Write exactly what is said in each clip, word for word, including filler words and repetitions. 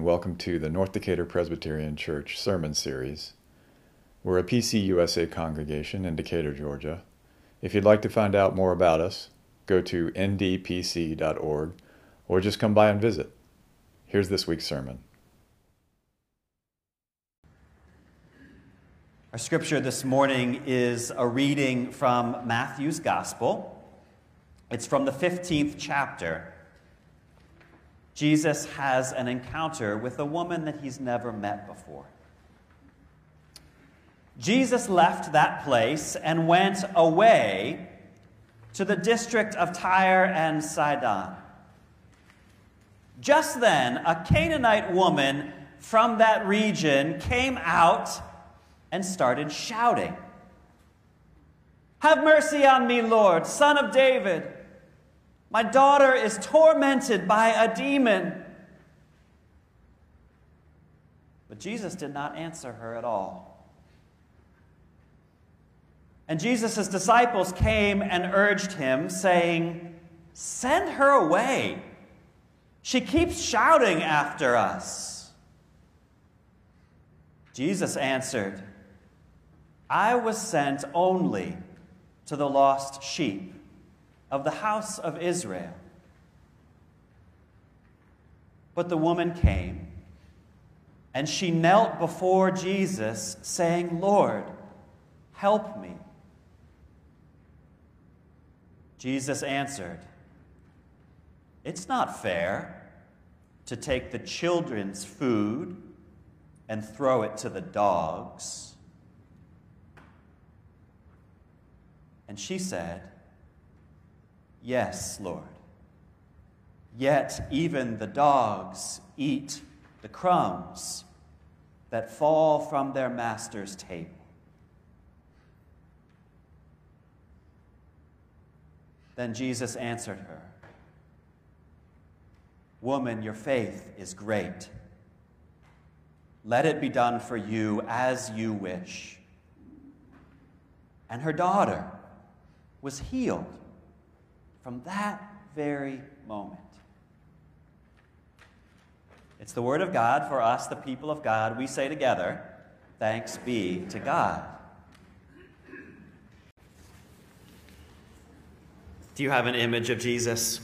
and welcome to the North Decatur Presbyterian Church Sermon Series. We're a P C U S A congregation in Decatur, Georgia. If you'd like to find out more about us, go to N D P C dot org or just come by and visit. Here's this week's sermon. Our scripture this morning is a reading from Matthew's Gospel. It's from the fifteenth chapter. Jesus has an encounter with a woman that he's never met before. Jesus left that place and went away to the district of Tyre and Sidon. Just then, a Canaanite woman from that region came out and started shouting, "Have mercy on me, Lord, Son of David. My daughter is tormented by a demon." But Jesus did not answer her at all. And Jesus' disciples came and urged him, saying, "Send her away. She keeps shouting after us." Jesus answered, "I was sent only to the lost sheep of the house of Israel." But the woman came, and she knelt before Jesus, saying, "Lord, help me." Jesus answered, "It's not fair to take the children's food and throw it to the dogs." And she said, "Yes, Lord. Yet even the dogs eat the crumbs that fall from their master's table." Then Jesus answered her, "Woman, your faith is great. Let it be done for you as you wish." And her daughter was healed from that very moment. It's the word of God for us, the people of God. We say together, "Thanks be to God." Do you have an image of Jesus?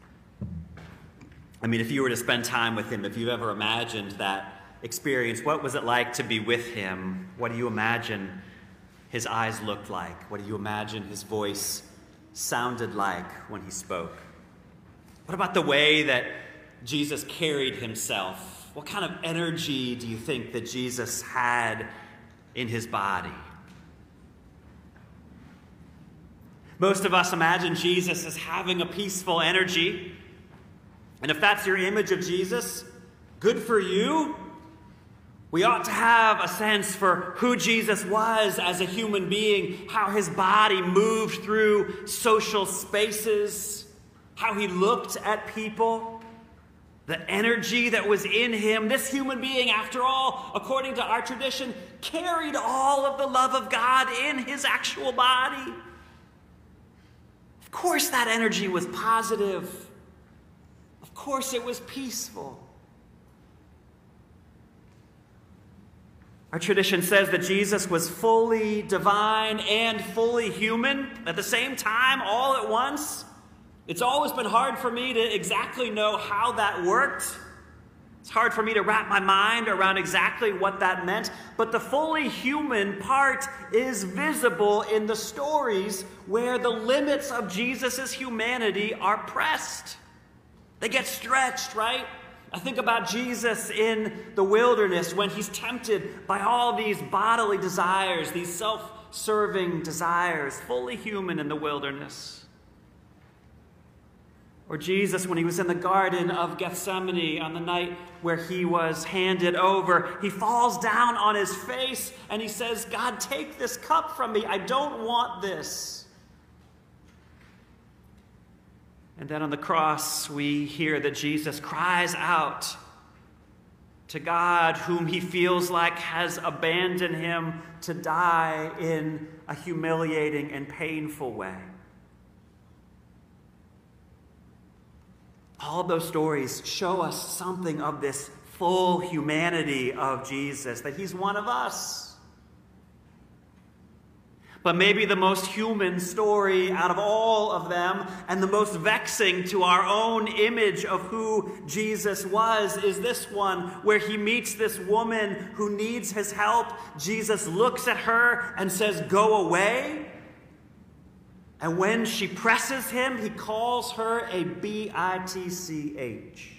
I mean, if you were to spend time with him, if you've ever imagined that experience, what was it like to be with him? What do you imagine his eyes looked like? What do you imagine his voice sounded like when he spoke? What about the way that Jesus carried himself? What kind of energy do you think that Jesus had in his body? Most of us imagine Jesus as having a peaceful energy. And if that's your image of Jesus, good for you. We ought to have a sense for who Jesus was as a human being, how his body moved through social spaces, how he looked at people, the energy that was in him. This human being, after all, according to our tradition, carried all of the love of God in his actual body. Of course that energy was positive. Of course it was peaceful. Our tradition says that Jesus was fully divine and fully human at the same time, all at once. It's always been hard for me to exactly know how that worked. It's hard for me to wrap my mind around exactly what that meant. But the fully human part is visible in the stories where the limits of Jesus' humanity are pressed. They get stretched, right? I think about Jesus in the wilderness when he's tempted by all these bodily desires, these self-serving desires, fully human in the wilderness. Or Jesus when he was in the Garden of Gethsemane on the night where he was handed over. He falls down on his face and he says, "God, take this cup from me. I don't want this." And then on the cross, we hear that Jesus cries out to God, whom he feels like has abandoned him, to die in a humiliating and painful way. All of those stories show us something of this full humanity of Jesus, that he's one of us. But maybe the most human story out of all of them, and the most vexing to our own image of who Jesus was, is this one, where he meets this woman who needs his help. Jesus looks at her and says, "Go away." And when she presses him, he calls her a B I T C H.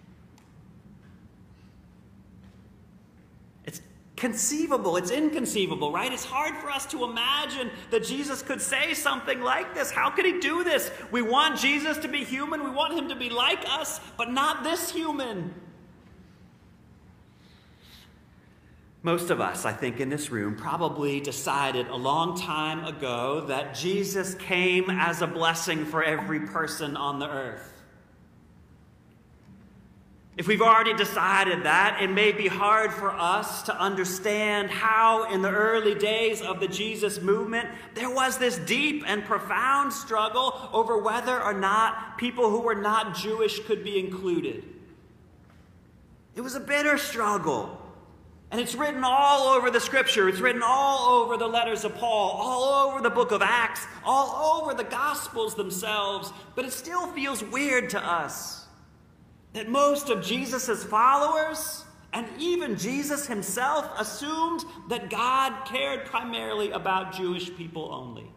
It's conceivable. It's inconceivable, right? It's hard for us to imagine that Jesus could say something like this. How could he do this? We want Jesus to be human. We want him to be like us, but not this human. Most of us, I think, in this room probably decided a long time ago that Jesus came as a blessing for every person on the earth. If we've already decided that, it may be hard for us to understand how in the early days of the Jesus movement, there was this deep and profound struggle over whether or not people who were not Jewish could be included. It was a bitter struggle. And it's written all over the Scripture. It's written all over the letters of Paul, all over the book of Acts, all over the Gospels themselves. But it still feels weird to us that most of Jesus' followers, and even Jesus himself, assumed that God cared primarily about Jewish people only.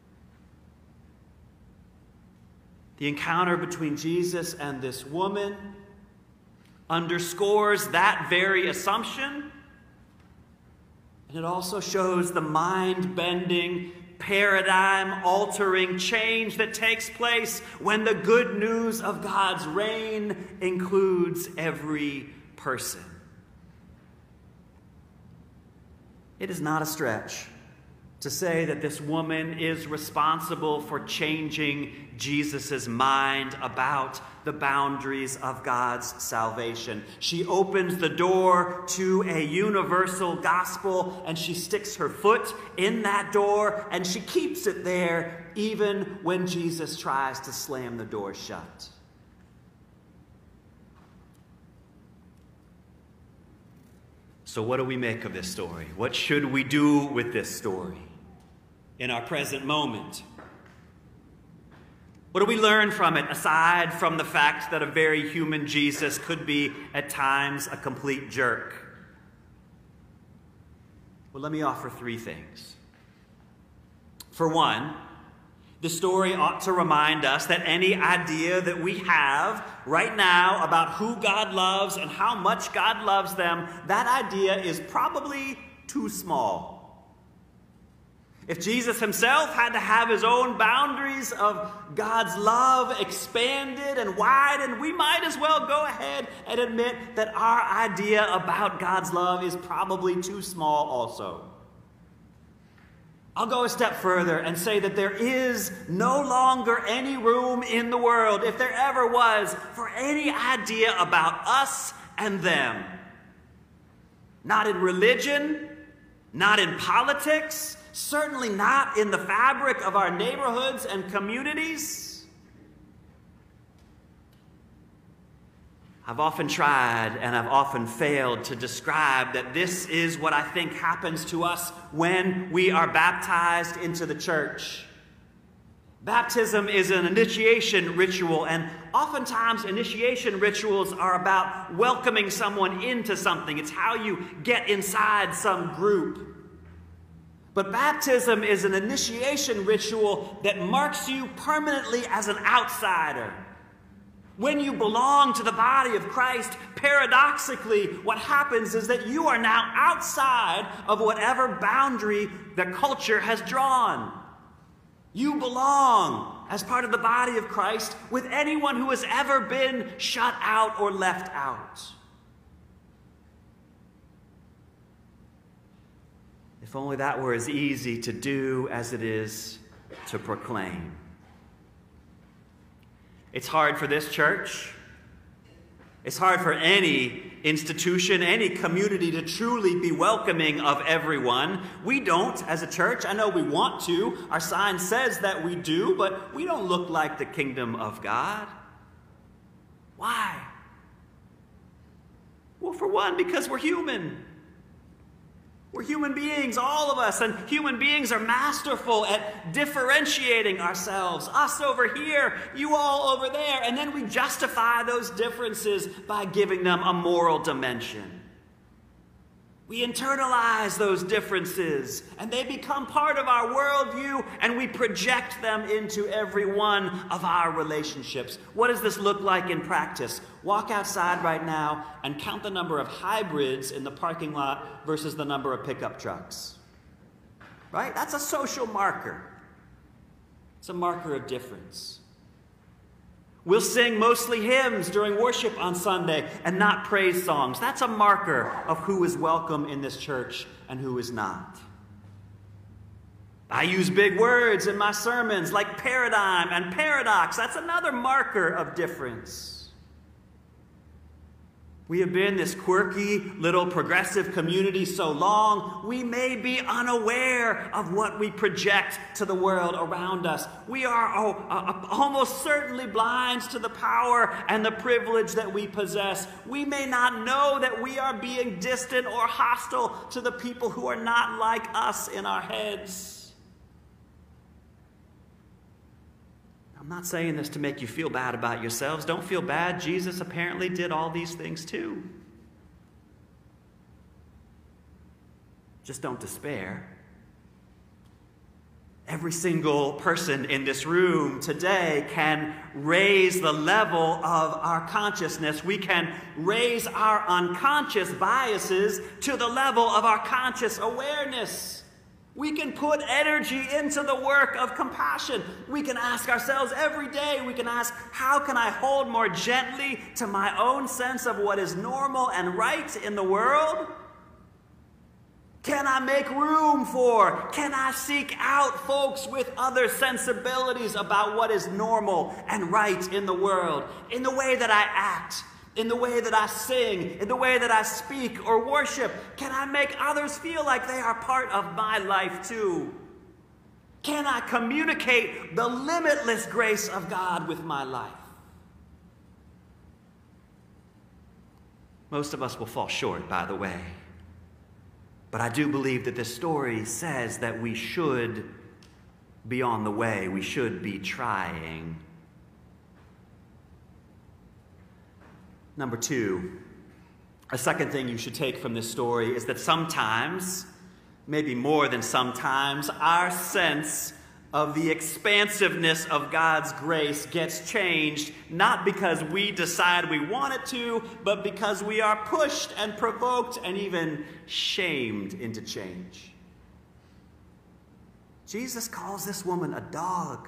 The encounter between Jesus and this woman underscores that very assumption, and it also shows the mind-bending, paradigm-altering change that takes place when the good news of God's reign includes every person. It is not a stretch to say that this woman is responsible for changing Jesus' mind about the boundaries of God's salvation. She opens the door to a universal gospel, and she sticks her foot in that door, and she keeps it there even when Jesus tries to slam the door shut. So what do we make of this story? What should we do with this story in our present moment? What do we learn from it, aside from the fact that a very human Jesus could be, at times, a complete jerk? Well, let me offer three things. For one, the story ought to remind us that any idea that we have right now about who God loves and how much God loves them, that idea is probably too small. If Jesus himself had to have his own boundaries of God's love expanded and widened, we might as well go ahead and admit that our idea about God's love is probably too small also. I'll go a step further and say that there is no longer any room in the world, if there ever was, for any idea about us and them. Not in religion, not in politics, certainly not in the fabric of our neighborhoods and communities. I've often tried and I've often failed to describe that this is what I think happens to us when we are baptized into the church. Baptism is an initiation ritual, and oftentimes initiation rituals are about welcoming someone into something. It's how you get inside some group. But baptism is an initiation ritual that marks you permanently as an outsider. When you belong to the body of Christ, paradoxically, what happens is that you are now outside of whatever boundary the culture has drawn. You belong as part of the body of Christ with anyone who has ever been shut out or left out. If only that were as easy to do as it is to proclaim. It's hard for this church. It's hard for any institution, any community to truly be welcoming of everyone. We don't, as a church. I know we want to. Our sign says that we do, but we don't look like the kingdom of God. Why? Well, for one, because we're human. We're human beings, all of us, and human beings are masterful at differentiating ourselves. Us over here, you all over there, and then we justify those differences by giving them a moral dimension. We internalize those differences, and they become part of our worldview, and we project them into every one of our relationships. What does this look like in practice? Walk outside right now and count the number of hybrids in the parking lot versus the number of pickup trucks. Right? That's a social marker. It's a marker of difference. We'll sing mostly hymns during worship on Sunday and not praise songs. That's a marker of who is welcome in this church and who is not. I use big words in my sermons like paradigm and paradox. That's another marker of difference. We have been this quirky little progressive community so long, we may be unaware of what we project to the world around us. We are oh, uh, almost certainly blind to the power and the privilege that we possess. We may not know that we are being distant or hostile to the people who are not like us in our heads. I'm not saying this to make you feel bad about yourselves. Don't feel bad. Jesus apparently did all these things too. Just don't despair. Every single person in this room today can raise the level of our consciousness. We can raise our unconscious biases to the level of our conscious awareness. We can put energy into the work of compassion. We can ask ourselves every day, we can ask, how can I hold more gently to my own sense of what is normal and right in the world? Can I make room for, can I seek out folks with other sensibilities about what is normal and right in the world, in the way that I act, in the way that I sing, in the way that I speak or worship? Can I make others feel like they are part of my life too? Can I communicate the limitless grace of God with my life? Most of us will fall short, by the way. But I do believe that this story says that we should be on the way. We should be trying. Number two, a second thing you should take from this story is that sometimes, maybe more than sometimes, our sense of the expansiveness of God's grace gets changed, not because we decide we want it to, but because we are pushed and provoked and even shamed into change. Jesus calls this woman a dog,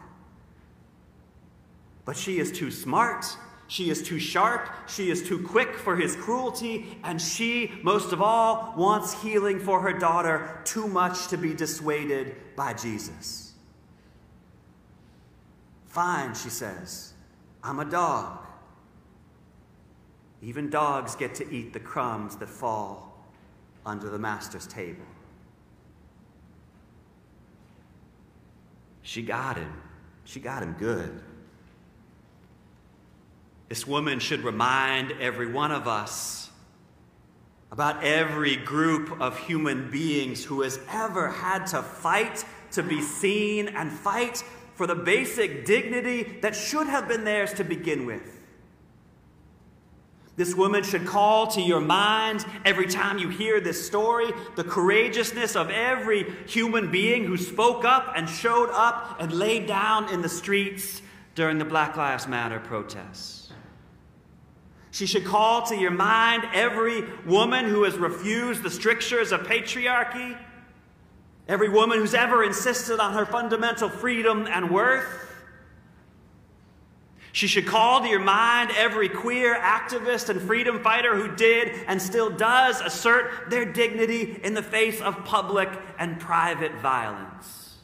but she is too smart. She is too sharp, she is too quick for his cruelty, and she, most of all, wants healing for her daughter too much to be dissuaded by Jesus. Fine, she says, I'm a dog. Even dogs get to eat the crumbs that fall under the master's table. She got him. She got him good. This woman should remind every one of us about every group of human beings who has ever had to fight to be seen and fight for the basic dignity that should have been theirs to begin with. This woman should call to your mind every time you hear this story the courageousness of every human being who spoke up and showed up and laid down in the streets during the Black Lives Matter protests. She should call to your mind every woman who has refused the strictures of patriarchy, every woman who's ever insisted on her fundamental freedom and worth. She should call to your mind every queer activist and freedom fighter who did and still does assert their dignity in the face of public and private violence.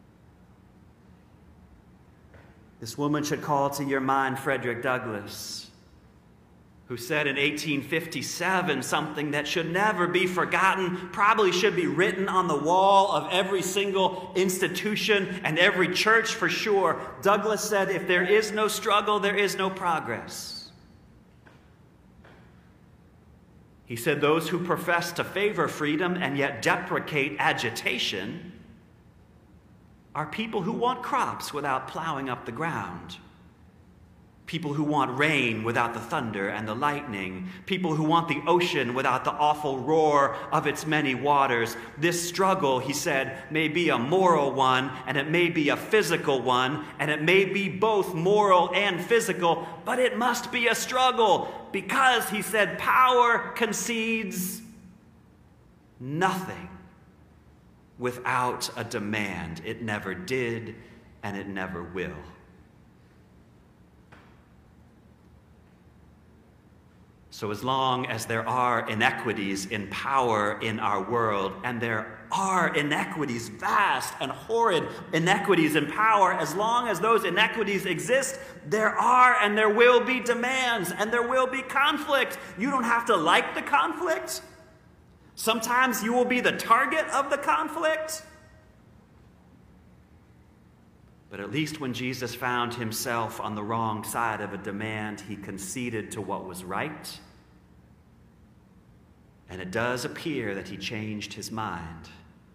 This woman should call to your mind Frederick Douglass, who said in eighteen fifty-seven something that should never be forgotten, probably should be written on the wall of every single institution and every church for sure. Douglass said, if there is no struggle, there is no progress. He said those who profess to favor freedom and yet deprecate agitation are people who want crops without plowing up the ground. People who want rain without the thunder and the lightning. People who want the ocean without the awful roar of its many waters. This struggle, he said, may be a moral one, and it may be a physical one, and it may be both moral and physical, but it must be a struggle because, he said, power concedes nothing without a demand. It never did, and it never will. So as long as there are inequities in power in our world, and there are inequities, vast and horrid inequities in power, as long as those inequities exist, there are and there will be demands and there will be conflict. You don't have to like the conflict. Sometimes you will be the target of the conflict. But at least when Jesus found himself on the wrong side of a demand, he conceded to what was right. And it does appear that he changed his mind.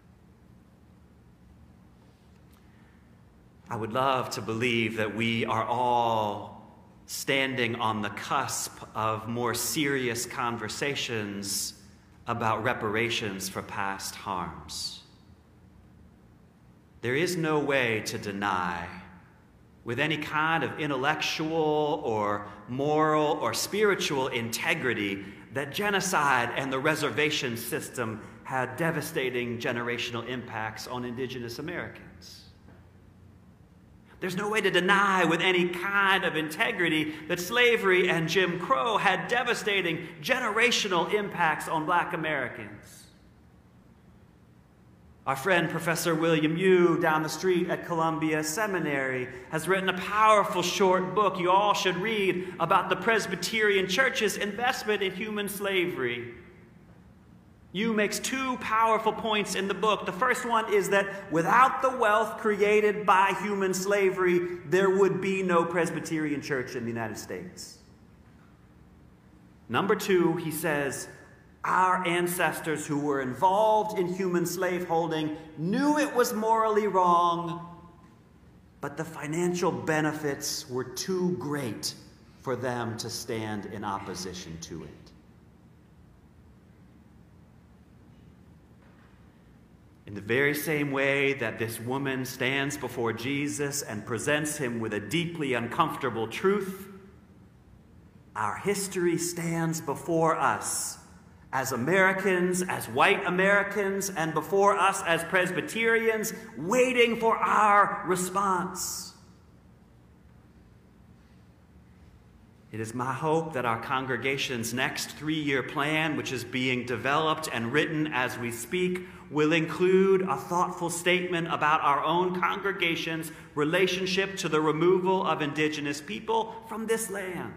I would love to believe that we are all standing on the cusp of more serious conversations about reparations for past harms. There is no way to deny, with any kind of intellectual or moral or spiritual integrity, that genocide and the reservation system had devastating generational impacts on indigenous Americans. There's no way to deny with any kind of integrity that slavery and Jim Crow had devastating generational impacts on black Americans. Our friend Professor William Yu down the street at Columbia Seminary has written a powerful short book you all should read about the Presbyterian Church's investment in human slavery. Yu makes two powerful points in the book. The first one is that without the wealth created by human slavery, there would be no Presbyterian Church in the United States. Number two, he says, our ancestors who were involved in human slaveholding knew it was morally wrong, but the financial benefits were too great for them to stand in opposition to it. In the very same way that this woman stands before Jesus and presents him with a deeply uncomfortable truth, our history stands before us as Americans, as white Americans, and before us as Presbyterians, waiting for our response. It is my hope that our congregation's next three-year plan, which is being developed and written as we speak, will include a thoughtful statement about our own congregation's relationship to the removal of indigenous people from this land,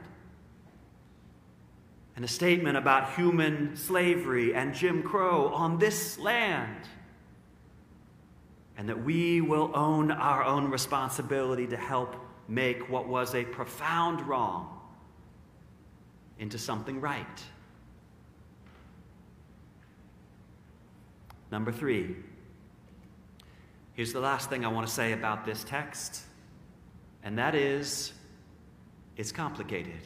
and a statement about human slavery and Jim Crow on this land, and that we will own our own responsibility to help make what was a profound wrong into something right. Number three, here's the last thing I want to say about this text, and that is, it's complicated.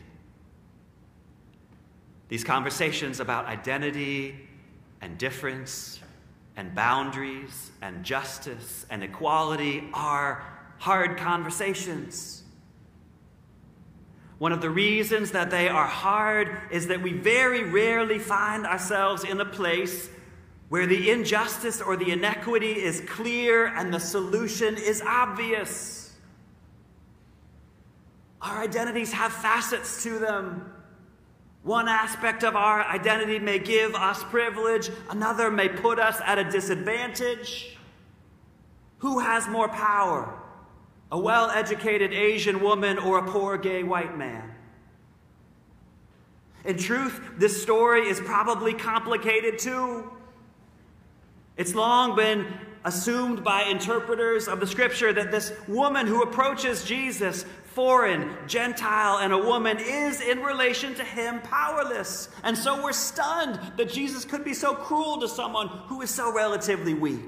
These conversations about identity and difference and boundaries and justice and equality are hard conversations. One of the reasons that they are hard is that we very rarely find ourselves in a place where the injustice or the inequity is clear and the solution is obvious. Our identities have facets to them. One aspect of our identity may give us privilege, another may put us at a disadvantage. Who has more power? A well-educated Asian woman or a poor gay white man? In truth, this story is probably complicated too. It's long been assumed by interpreters of the scripture that this woman who approaches Jesus, foreign, Gentile, and a woman, is in relation to him powerless. And so we're stunned that Jesus could be so cruel to someone who is so relatively weak.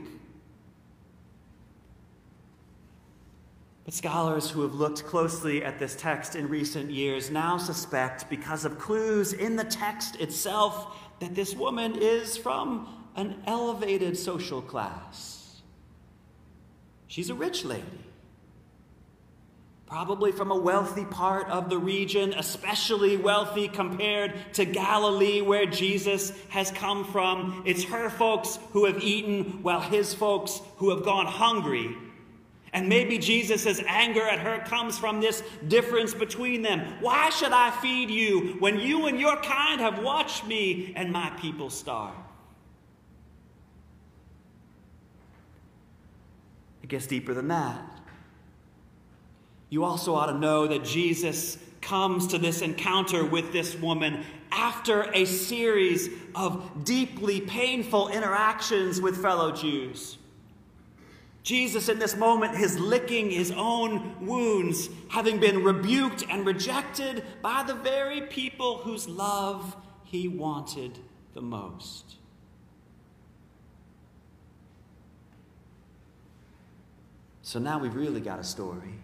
But scholars who have looked closely at this text in recent years now suspect, because of clues in the text itself, that this woman is from an elevated social class. She's a rich lady, probably from a wealthy part of the region, especially wealthy compared to Galilee, where Jesus has come from. It's her folks who have eaten, while his folks who have gone hungry. And maybe Jesus' anger at her comes from this difference between them. Why should I feed you when you and your kind have watched me and my people starve? It gets deeper than that. You also ought to know that Jesus comes to this encounter with this woman after a series of deeply painful interactions with fellow Jews. Jesus, in this moment, is licking his own wounds, having been rebuked and rejected by the very people whose love he wanted the most. So now we've really got a story.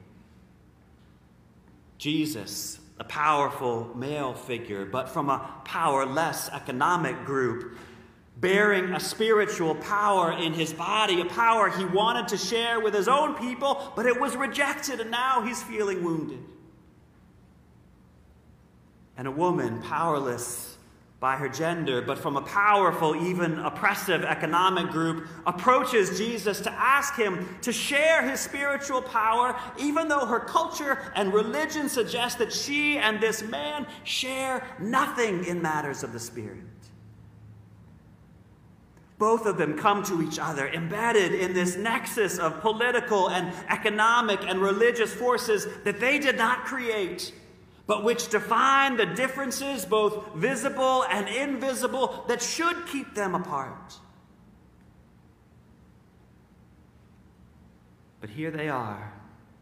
Jesus, a powerful male figure, but from a powerless economic group, bearing a spiritual power in his body, a power he wanted to share with his own people, but it was rejected, and now he's feeling wounded. And a woman, powerless by her gender, but from a powerful, even oppressive economic group, approaches Jesus to ask him to share his spiritual power, even though her culture and religion suggest that she and this man share nothing in matters of the Spirit. Both of them come to each other, embedded in this nexus of political and economic and religious forces that they did not create, but which define the differences, both visible and invisible, that should keep them apart. But here they are,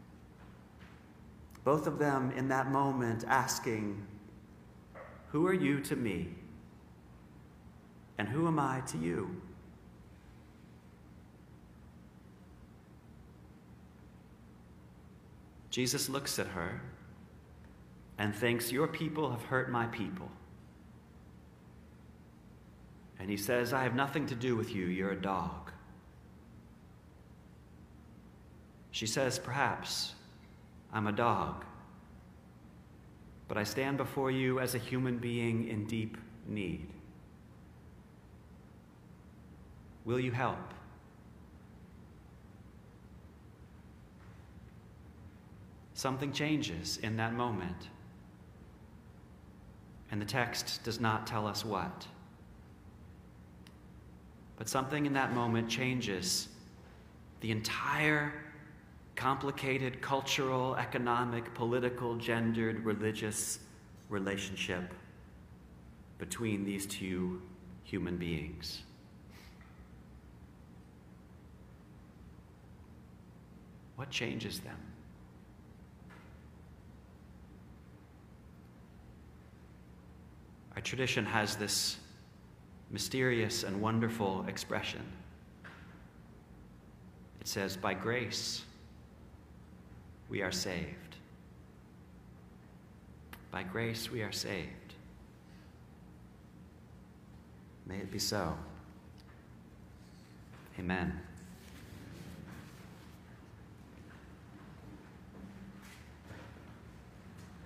both of them in that moment asking, "Who are you to me? And who am I to you?" Jesus looks at her and thinks, "Your people have hurt my people." And he says, "I have nothing to do with you. You're a dog." She says, "Perhaps I'm a dog, but I stand before you as a human being in deep need. Will you help?" Something changes in that moment, and the text does not tell us what. But something in that moment changes the entire complicated cultural, economic, political, gendered, religious relationship between these two human beings. What changes them? Our tradition has this mysterious and wonderful expression. It says, "By grace, we are saved." By grace, we are saved. May it be so. Amen.